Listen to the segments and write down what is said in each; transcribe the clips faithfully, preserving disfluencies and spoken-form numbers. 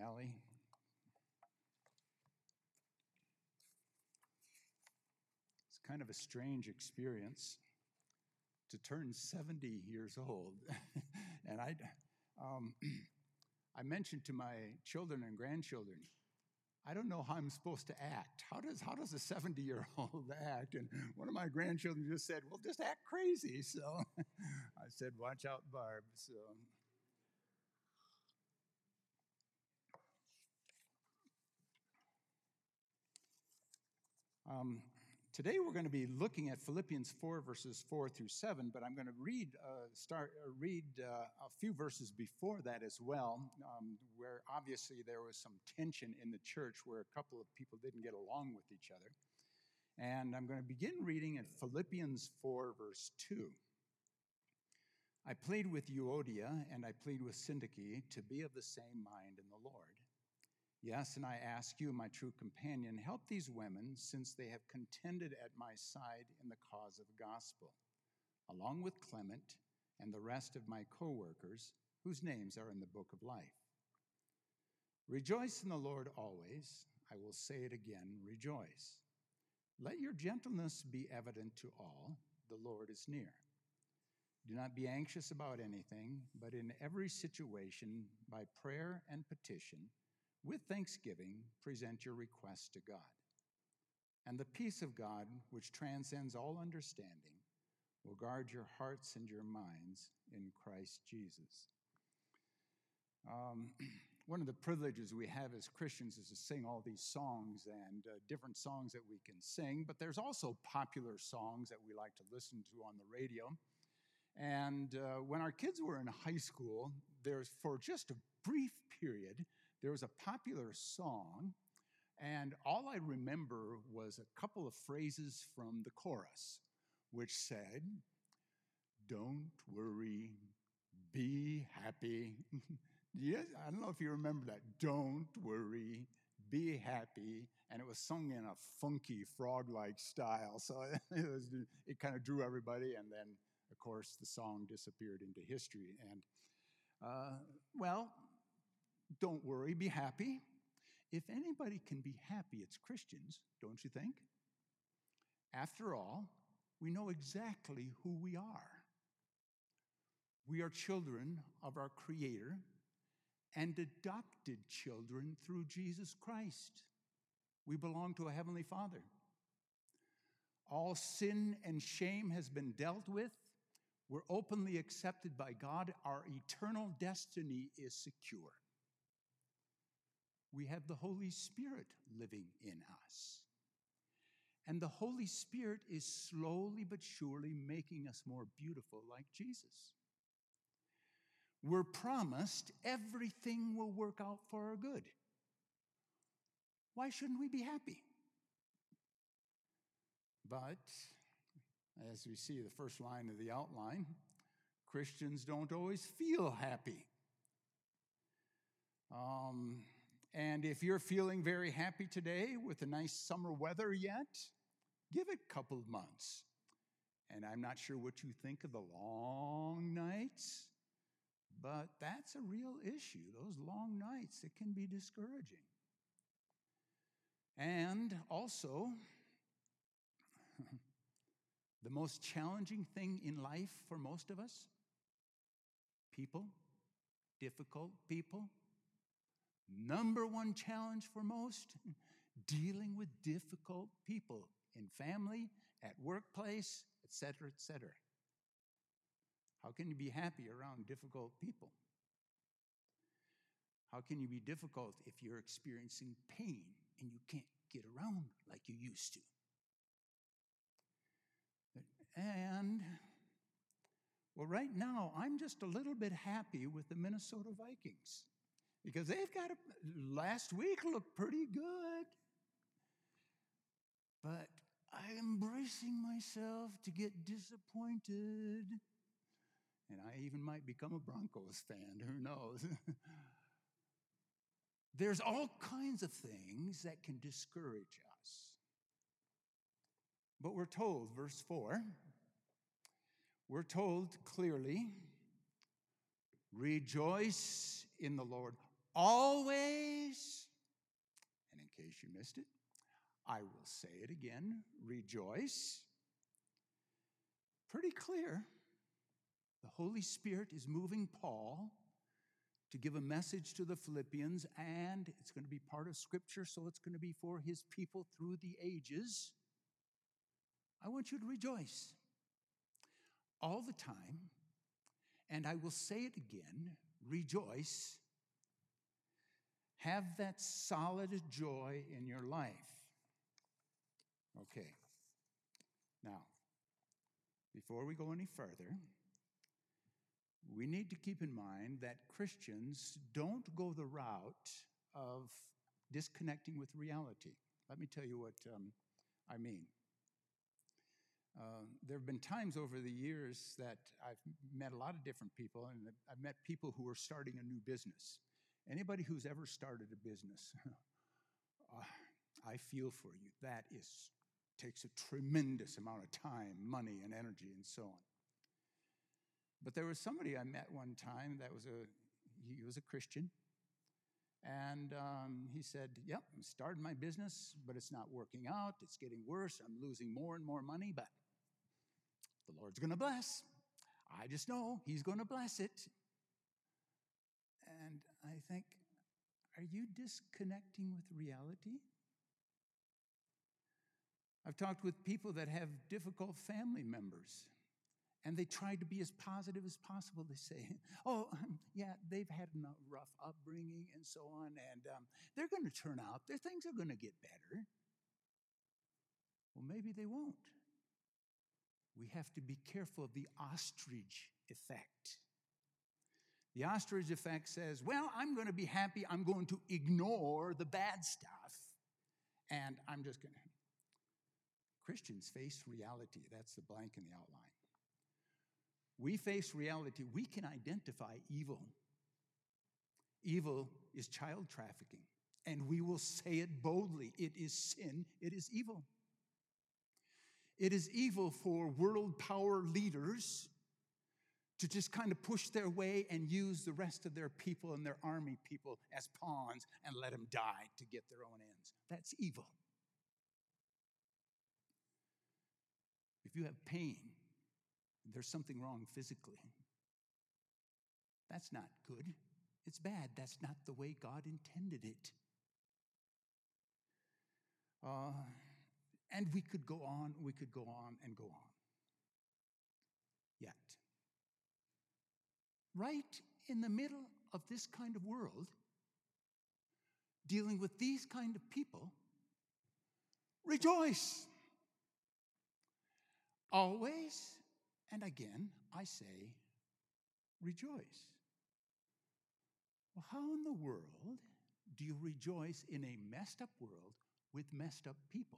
Allie. It's kind of a strange experience to turn seventy years old. and I, um, I mentioned to my children and grandchildren, I don't know how I'm supposed to act. How does how does a seventy-year-old act? And one of my grandchildren just said, well, just act crazy. So I said, watch out, Barb. So um, today we're going to be looking at Philippians four, verses four through seven, but I'm going to read uh, start uh, read uh, a few verses before that as well, um, where obviously there was some tension in the church where a couple of people didn't get along with each other. And I'm going to begin reading at Philippians four, verse two. I plead with Euodia and I plead with Syntyche to be of the same mind in the Lord. Yes, and I ask you, my true companion, help these women, since they have contended at my side in the cause of the gospel, along with Clement and the rest of my co-workers, whose names are in the book of life. Rejoice in the Lord always. I will say it again, rejoice. Let your gentleness be evident to all. The Lord is near. Do not be anxious about anything, but in every situation, by prayer and petition, with thanksgiving, present your requests to God. And the peace of God, which transcends all understanding, will guard your hearts and your minds in Christ Jesus. Um, one of the privileges we have as Christians is to sing all these songs and uh, different songs that we can sing, but there's also popular songs that we like to listen to on the radio. And uh, when our kids were in high school, there's for just a brief period, there was a popular song, and all I remember was a couple of phrases from the chorus, which said, "Don't worry, be happy." Yes, I don't know if you remember that. Don't worry, be happy. And it was sung in a funky frog-like style. So it was, it kind of drew everybody. And then, of course, the song disappeared into history. And, uh, well, don't worry, be happy. If anybody can be happy, it's Christians, don't you think? After all, we know exactly who we are. We are children of our Creator and adopted children through Jesus Christ. We belong to a Heavenly Father. All sin and shame has been dealt with. We're openly accepted by God. Our eternal destiny is secure. We have the Holy Spirit living in us. And the Holy Spirit is slowly but surely making us more beautiful like Jesus. We're promised everything will work out for our good. Why shouldn't we be happy? But, as we see the first line of the outline, Christians don't always feel happy. Um, and if you're feeling very happy today with the nice summer weather yet, give it a couple of months. And I'm not sure what you think of the long nights, but that's a real issue. Those long nights, it can be discouraging. And also, the most challenging thing in life for most of us, people, difficult people, number one challenge for most, dealing with difficult people in family, at workplace, et cetera, et cetera. How can you be happy around difficult people? How can you be difficult if you're experiencing pain and you can't get around like you used to? And, well, right now, I'm just a little bit happy with the Minnesota Vikings because they've got a, last week looked pretty good. But I'm bracing myself to get disappointed. And I even might become a Broncos fan, who knows? There's all kinds of things that can discourage us. But we're told, verse four, we're told clearly, rejoice in the Lord always, and in case you missed it, I will say it again, rejoice. Pretty clear. The Holy Spirit is moving Paul to give a message to the Philippians, and it's going to be part of Scripture, so it's going to be for his people through the ages. I want you to rejoice all the time, and I will say it again, rejoice. Have that solid joy in your life. Okay. Now, before we go any further, we need to keep in mind that Christians don't go the route of disconnecting with reality. Let me tell you what um, I mean. Uh, there have been times over the years that I've met a lot of different people, and I've met people who are starting a new business. Anybody who's ever started a business, uh, I feel for you. That is takes a tremendous amount of time, money, and energy, and so on. But there was somebody I met one time that was a, he was a Christian, and um, he said, yep, I'm starting my business, but it's not working out. It's getting worse. I'm losing more and more money, but the Lord's going to bless. I just know he's going to bless it. And I think, are you disconnecting with reality? I've talked with people that have difficult family members, and they try to be as positive as possible. They say, oh, um, yeah, they've had a rough upbringing and so on, and um, they're going to turn out, their things are going to get better. Well, maybe they won't. We have to be careful of the ostrich effect. The ostrich effect says, well, I'm going to be happy. I'm going to ignore the bad stuff, and I'm just going to. Christians face reality. That's the blank in the outline. We face reality. We can identify evil. Evil is child trafficking, and we will say it boldly. It is sin. It is evil. It is evil for world power leaders to just kind of push their way and use the rest of their people and their army people as pawns and let them die to get their own ends. That's evil. If you have pain, there's something wrong physically. That's not good. It's bad. That's not the way God intended it. Uh, and we could go on, we could go on and go on. Yet, right in the middle of this kind of world, dealing with these kind of people, rejoice. Always, and again, I say, rejoice. Well, how in the world do you rejoice in a messed up world with messed up people?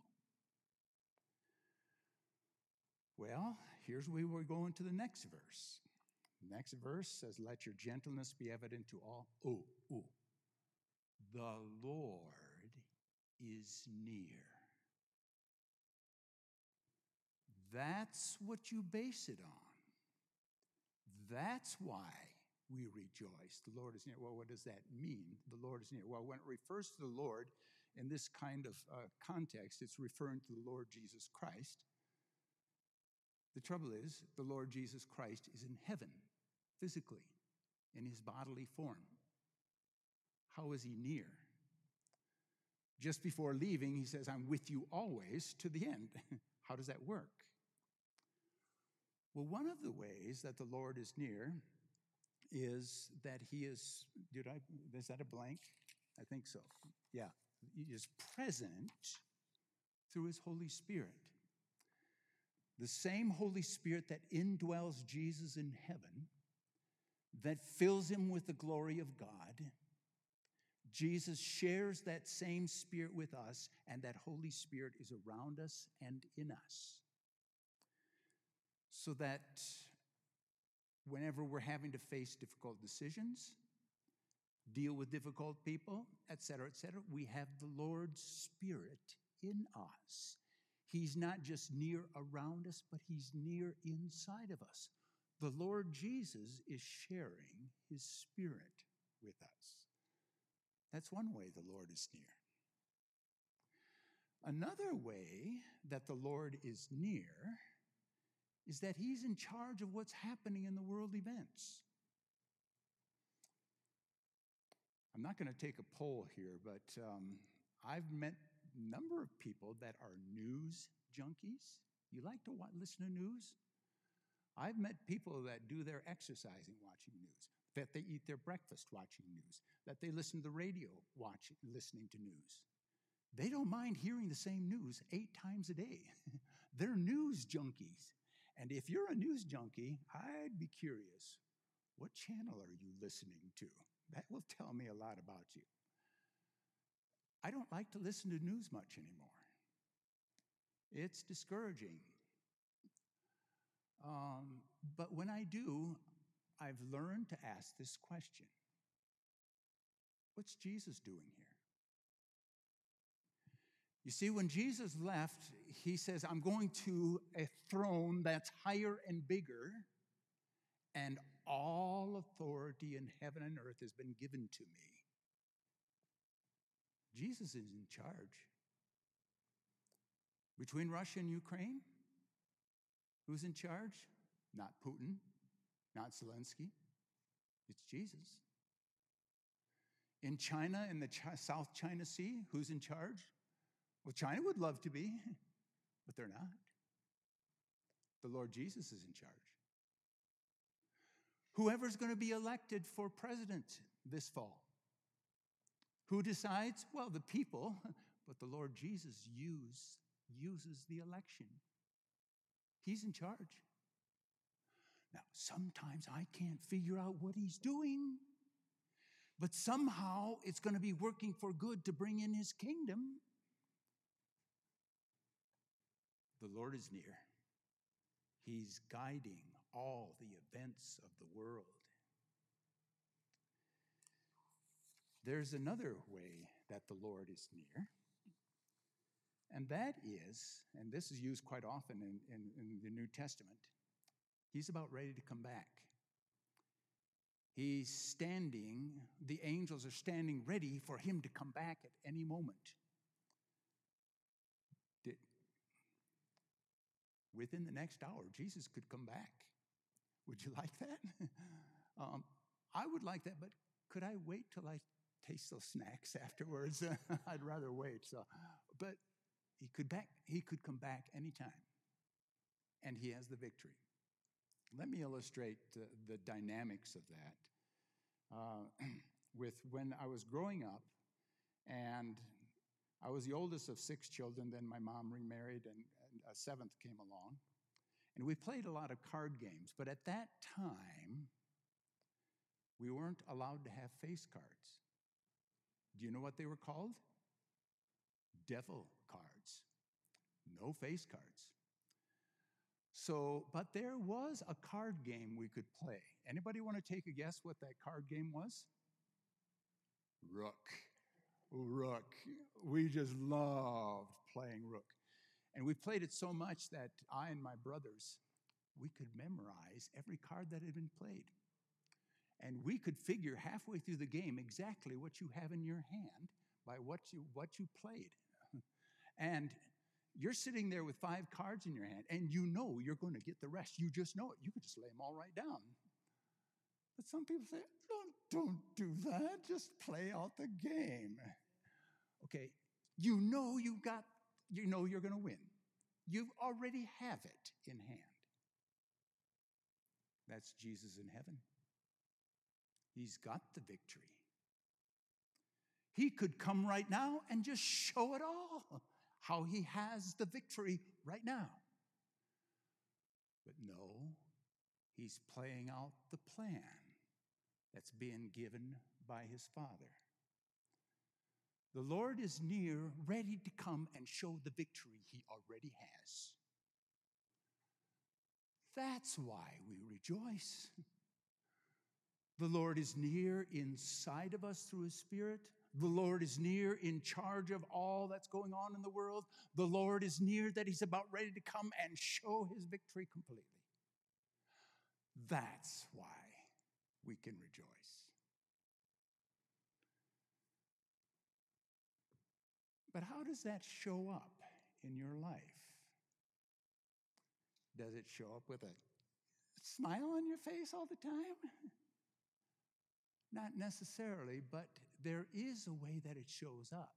Well, here's where we're going to the next verse. The next verse says, let your gentleness be evident to all. Oh, oh, the Lord is near. That's what you base it on. That's why we rejoice. The Lord is near. Well, what does that mean? The Lord is near. Well, when it refers to the Lord in this kind of uh, context, it's referring to the Lord Jesus Christ. The trouble is, the Lord Jesus Christ is in heaven, physically, in his bodily form. How is he near? Just before leaving, he says, I'm with you always to the end. How does that work? Well, one of the ways that the Lord is near is that he is, did I, is that a blank? I think so. Yeah. He is present through his Holy Spirit. The same Holy Spirit that indwells Jesus in heaven, that fills him with the glory of God. Jesus shares that same Spirit with us, and that Holy Spirit is around us and in us. So that whenever we're having to face difficult decisions, deal with difficult people, et cetera, et cetera, we have the Lord's Spirit in us. He's not just near around us, but he's near inside of us. The Lord Jesus is sharing his Spirit with us. That's one way the Lord is near. Another way that the Lord is near is that he's in charge of what's happening in the world events. I'm not going to take a poll here, but um, I've met a number of people that are news junkies. You like to watch, listen to news? I've met people that do their exercising watching news, that they eat their breakfast watching news, that they listen to the radio watching, listening to news. They don't mind hearing the same news eight times a day. They're news junkies. And if you're a news junkie, I'd be curious, what channel are you listening to? That will tell me a lot about you. I don't like to listen to news much anymore. It's discouraging. Um, but when I do, I've learned to ask this question. What's Jesus doing here? You see, when Jesus left, he says, I'm going to a throne that's higher and bigger, and all authority in heaven and earth has been given to me. Jesus is in charge. Between Russia and Ukraine, who's in charge? Not Putin, not Zelensky. It's Jesus. In China, in the Ch- South China Sea, who's in charge? Well, China would love to be, but they're not. The Lord Jesus is in charge. Whoever's going to be elected for president this fall, who decides? Well, the people, but the Lord Jesus use, uses the election. He's in charge. Now, sometimes I can't figure out what he's doing, but somehow it's going to be working for good to bring in his kingdom. The Lord is near. He's guiding all the events of the world. There's another way that the Lord is near, and that is, and this is used quite often in, in, in the New Testament, he's about ready to come back. He's standing, the angels are standing ready for him to come back at any moment. Did, within the next hour, Jesus could come back. Would you like that? um, I would like that, but could I wait till I taste those snacks afterwards? I'd rather wait. So, but he could back. He could come back anytime, and he has the victory. Let me illustrate uh, the dynamics of that. Uh, with when I was growing up, and I was the oldest of six children. Then my mom remarried, and, and a seventh came along, and we played a lot of card games. But at that time, we weren't allowed to have face cards. Do you know what they were called? Devil cards. No face cards. So, but there was a card game we could play. Anybody want to take a guess what that card game was? Rook. Rook. We just loved playing Rook. And we played it so much that I and my brothers, we could memorize every card that had been played. And we could figure halfway through the game exactly what you have in your hand by what you what you played. And you're sitting there with five cards in your hand, and you know you're going to get the rest. You just know it. You could just lay them all right down. But some people say, don't, don't do that. Just play out the game. Okay, you know you got, you know you're going to win. You already have it in hand. That's Jesus in heaven. He's got the victory. He could come right now and just show it all, how he has the victory right now. But no, he's playing out the plan that's being given by his Father. The Lord is near, ready to come and show the victory he already has. That's why we rejoice. The Lord is near inside of us through his Spirit. The Lord is near in charge of all that's going on in the world. The Lord is near that he's about ready to come and show his victory completely. That's why we can rejoice. But how does that show up in your life? Does it show up with a smile on your face all the time? Not necessarily, but there is a way that it shows up.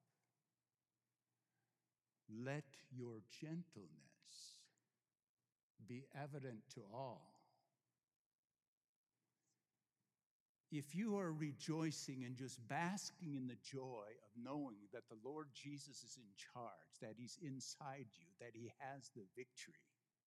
Let your gentleness be evident to all. If you are rejoicing and just basking in the joy of knowing that the Lord Jesus is in charge, that he's inside you, that he has the victory,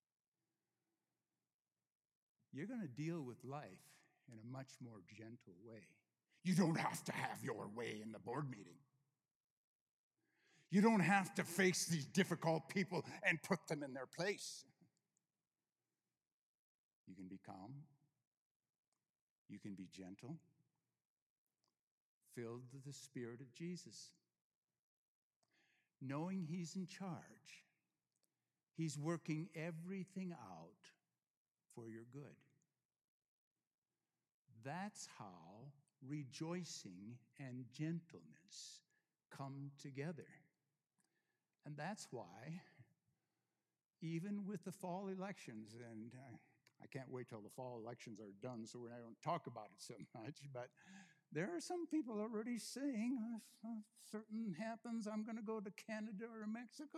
you're going to deal with life in a much more gentle way. You don't have to have your way in the board meeting. You don't have to face these difficult people and put them in their place. You can be calm. You can be gentle, filled with the Spirit of Jesus. Knowing he's in charge, he's working everything out for your good. That's how rejoicing and gentleness come together. And that's why, even with the fall elections, and uh, I can't wait till the fall elections are done so I don't talk about it so much, but there are some people already saying, if uh, certain happens, I'm going to go to Canada or Mexico.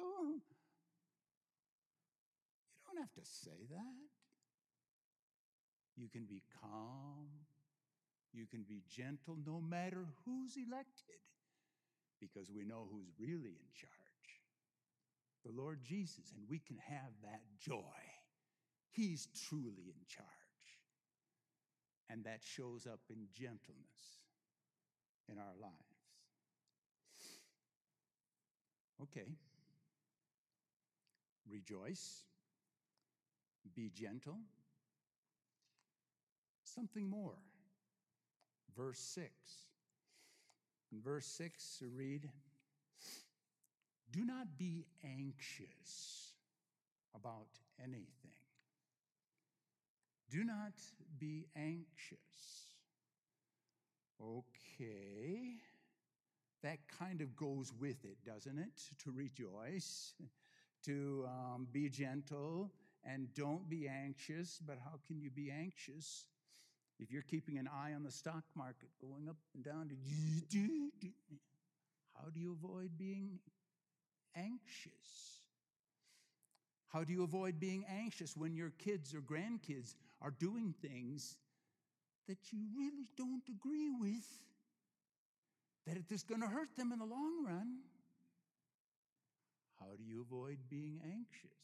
You don't have to say that. You can be calm. You can be gentle no matter who's elected, because we know who's really in charge. The Lord Jesus, and we can have that joy. He's truly in charge. And that shows up in gentleness in our lives. Okay. Rejoice. Be gentle. Something more. Verse six. In verse six, we read, do not be anxious about anything. Do not be anxious. Okay. That kind of goes with it, doesn't it? To rejoice, to um, be gentle, and don't be anxious. But how can you be anxious if you're keeping an eye on the stock market going up and down? How do you avoid being anxious? How do you avoid being anxious when your kids or grandkids are doing things that you really don't agree with, that it is going to hurt them in the long run? How do you avoid being anxious?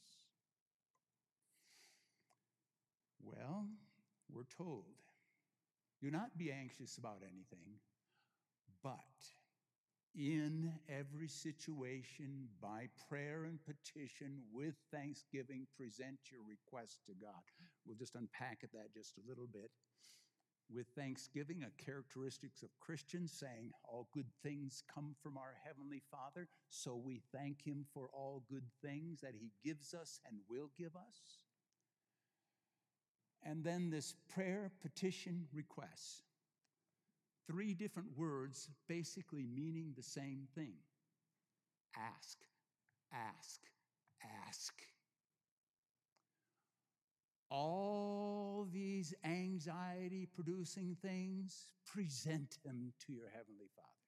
Well, we're told, do not be anxious about anything, but in every situation, by prayer and petition, with thanksgiving, present your request to God. We'll just unpack that just a little bit. With thanksgiving, a characteristics of Christians, saying all good things come from our Heavenly Father, so we thank Him for all good things that He gives us and will give us. And then this prayer, petition, request. Three different words basically meaning the same thing. Ask, ask, ask. All these anxiety-producing things, present them to your Heavenly Father.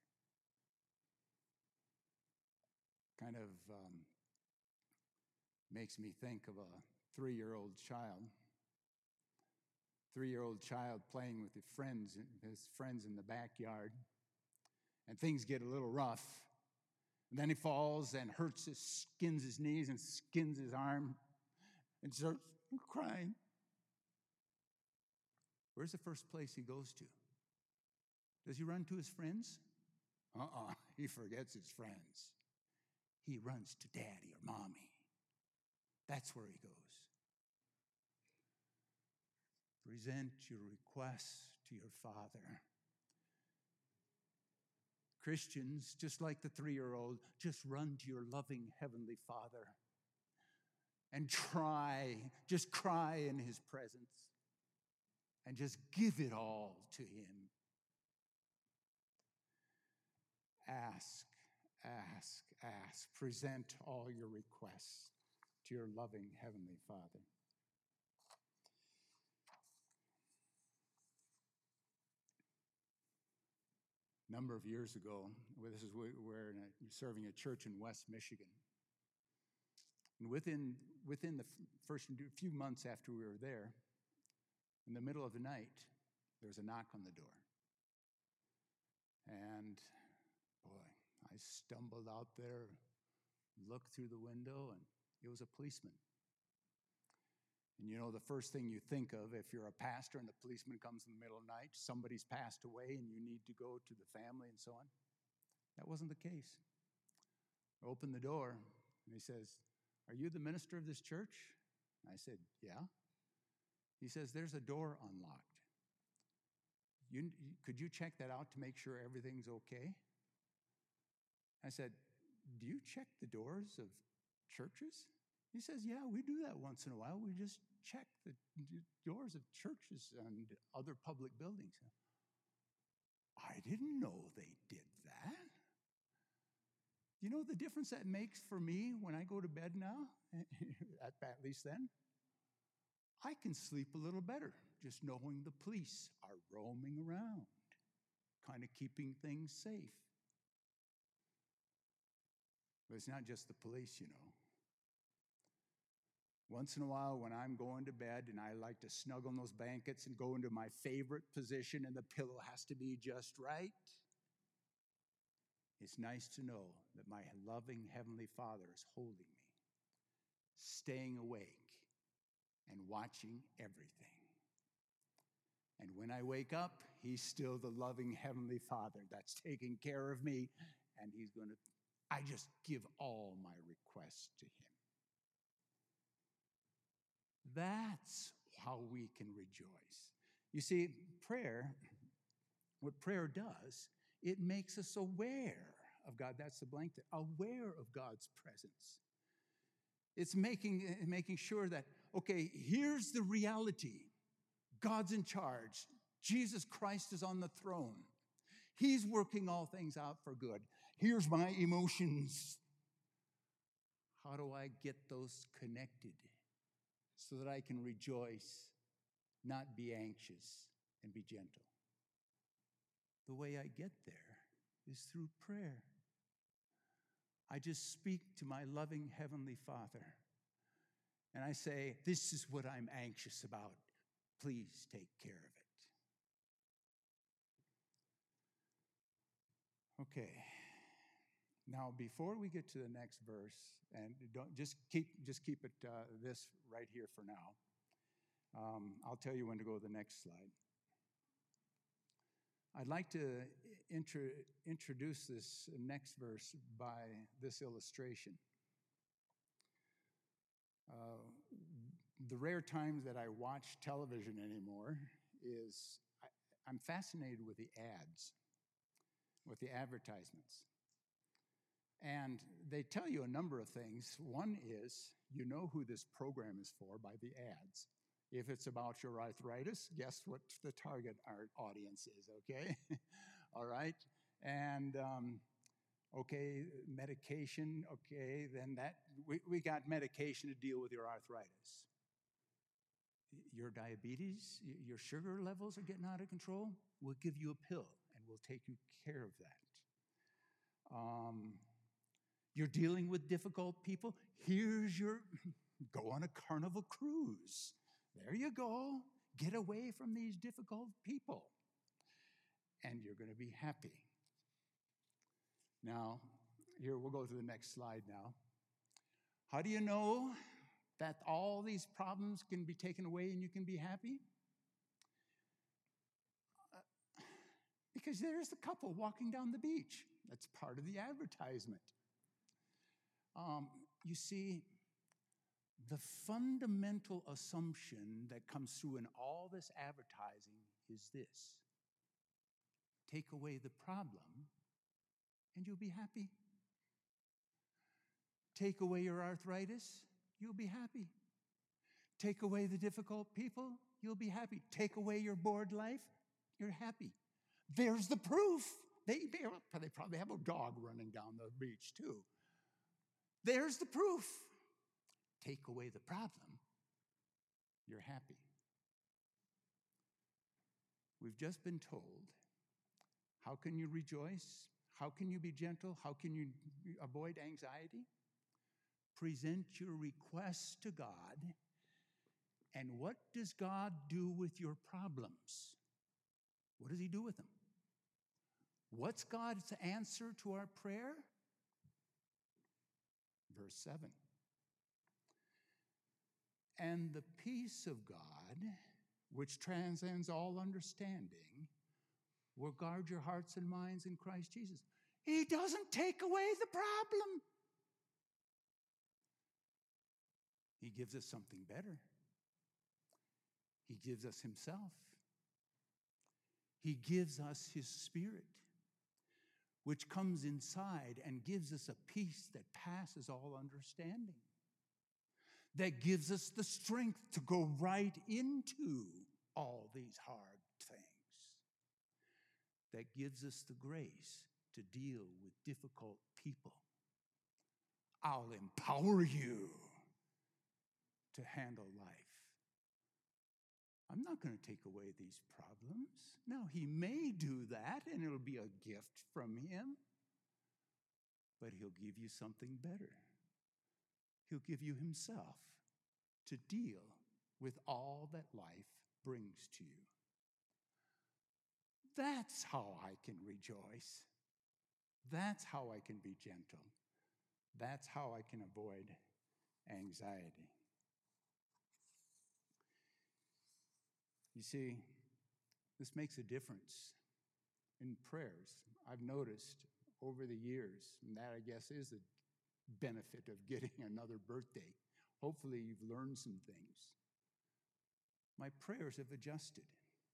Kind of um, makes me think of a three-year-old child. Three-year-old child playing with his friends, his friends in the backyard, and things get a little rough. And then he falls and hurts his, skins his knees and skins his arm and starts crying. Where's the first place he goes to? Does he run to his friends? Uh-uh, he forgets his friends. He runs to daddy or mommy. That's where he goes. Present your requests to your Father. Christians, just like the three-year-old, just run to your loving Heavenly Father and try, just cry in His presence and just give it all to Him. Ask, ask, ask, present all your requests to your loving Heavenly Father. A number of years ago, well, this is we're in a, serving a church in West Michigan. And within, within the first few months after we were there, in the middle of the night, there was a knock on the door. And boy, I stumbled out there, looked through the window, and it was a policeman. And you know, the first thing you think of if you're a pastor and the policeman comes in the middle of the night, somebody's passed away and you need to go to the family and so on. That wasn't the case. I opened the door and he says, "Are you the minister of this church?" I said, "Yeah." He says, "There's a door unlocked. You, could you check that out to make sure everything's okay?" I said, "Do you check the doors of churches?" He says, "Yeah, we do that once in a while. We just check the doors of churches and other public buildings." I didn't know they did that. You know the difference that makes for me when I go to bed now, at, at least then? I can sleep a little better just knowing the police are roaming around, kind of keeping things safe. But it's not just the police, you know. Once in a while when I'm going to bed and I like to snuggle in those blankets and go into my favorite position and the pillow has to be just right, it's nice to know that my loving Heavenly Father is holding me, staying awake, and watching everything. And when I wake up, He's still the loving Heavenly Father that's taking care of me, and He's going to, I just give all my requests to Him. That's how we can rejoice. You see, prayer, what prayer does, it makes us aware of God. That's the blank there, aware of God's presence. It's making, making sure that, okay, here's the reality. God's in charge. Jesus Christ is on the throne. He's working all things out for good. Here's my emotions. How do I get those connected so that I can rejoice, not be anxious, and be gentle? The way I get there is through prayer. I just speak to my loving Heavenly Father, and I say, "This is what I'm anxious about. Please take care of it." Okay. Now, before we get to the next verse, and don't just keep just keep it uh, this right here for now. Um, I'll tell you when to go to the next slide. I'd like to intro, introduce this next verse by this illustration. Uh, the rare times that I watch television anymore is I, I'm fascinated with the ads, with the advertisements. And they tell you a number of things. One is, you know who this program is for by the ads. If it's about your arthritis, guess what the target audience is, okay? All right? And, um, okay, medication, okay, then that, we, we got medication to deal with your arthritis. Your diabetes, your sugar levels are getting out of control, we'll give you a pill and we'll take you care of that. Um, you're dealing with difficult people, here's your, go on a Carnival cruise. There you go. Get away from these difficult people. And you're going to be happy. Now, here, we'll go to the next slide now. How do you know that all these problems can be taken away and you can be happy? Uh, because there's the couple walking down the beach. That's part of the advertisement. Um, you see, the fundamental assumption that comes through in all this advertising is this: take away the problem and you'll be happy. Take away your arthritis, you'll be happy. Take away the difficult people, you'll be happy. Take away your bored life, you're happy. There's the proof. They, they probably have a dog running down the beach too. There's the proof. Take away the problem, you're happy. We've just been told, how can you rejoice? How can you be gentle? How can you avoid anxiety? Present your requests to God. And what does God do with your problems? What does he do with them? What's God's answer to our prayer? Verse seven. And the peace of God, which transcends all understanding, will guard your hearts and minds in Christ Jesus. He doesn't take away the problem. He gives us something better. He gives us himself. He gives us his Spirit, which comes inside and gives us a peace that passes all understanding, that gives us the strength to go right into all these hard things, that gives us the grace to deal with difficult people. I'll empower you to handle life. I'm not going to take away these problems. Now, he may do that, and it'll be a gift from him, but he'll give you something better. He'll give you himself to deal with all that life brings to you. That's how I can rejoice. That's how I can be gentle. That's how I can avoid anxiety. You see, this makes a difference in prayers. I've noticed over the years, and that I guess is the benefit of getting another birthday. Hopefully you've learned some things. My prayers have adjusted.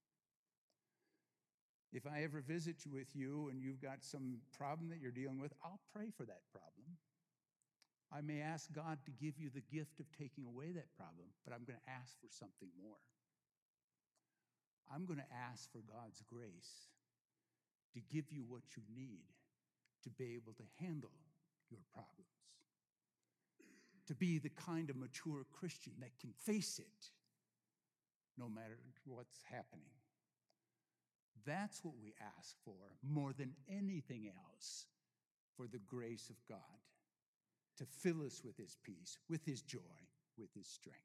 If I ever visit with you and you've got some problem that you're dealing with, I'll pray for that problem. I may ask God to give you the gift of taking away that problem, but I'm going to ask for something more. I'm going to ask for God's grace to give you what you need to be able to handle your problems, to be the kind of mature Christian that can face it no matter what's happening. That's what we ask for more than anything else, for the grace of God to fill us with his peace, with his joy, with his strength.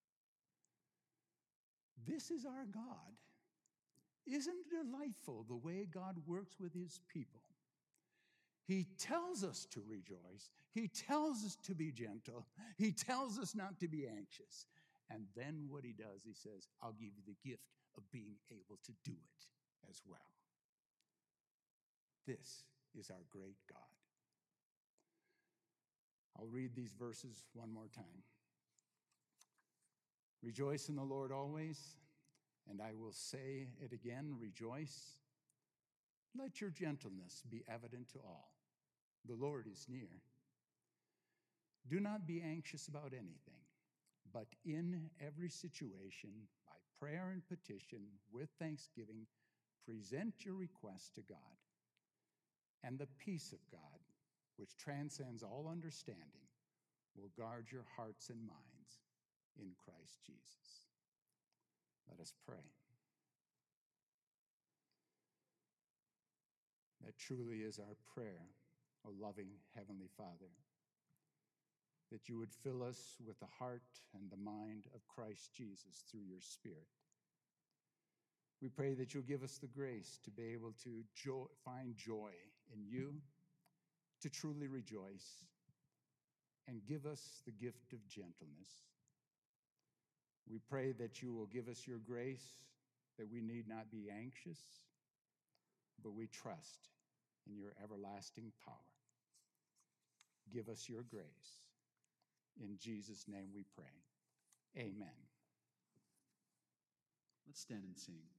This is our God. Isn't it delightful the way God works with his people? He tells us to rejoice. He tells us to be gentle. He tells us not to be anxious. And then what he does, he says, I'll give you the gift of being able to do it as well. This is our great God. I'll read these verses one more time. Rejoice in the Lord always. And I will say it again, rejoice. Let your gentleness be evident to all. The Lord is near. Do not be anxious about anything, but in every situation, by prayer and petition, with thanksgiving, present your requests to God. And the peace of God, which transcends all understanding, will guard your hearts and minds in Christ Jesus. Let us pray. That truly is our prayer, O loving Heavenly Father, that you would fill us with the heart and the mind of Christ Jesus through your Spirit. We pray that you'll give us the grace to be able to joy, find joy in you, to truly rejoice, and give us the gift of gentleness. We pray that you will give us your grace, that we need not be anxious, but we trust in your everlasting power. Give us your grace. In Jesus' name we pray. Amen. Let's stand and sing.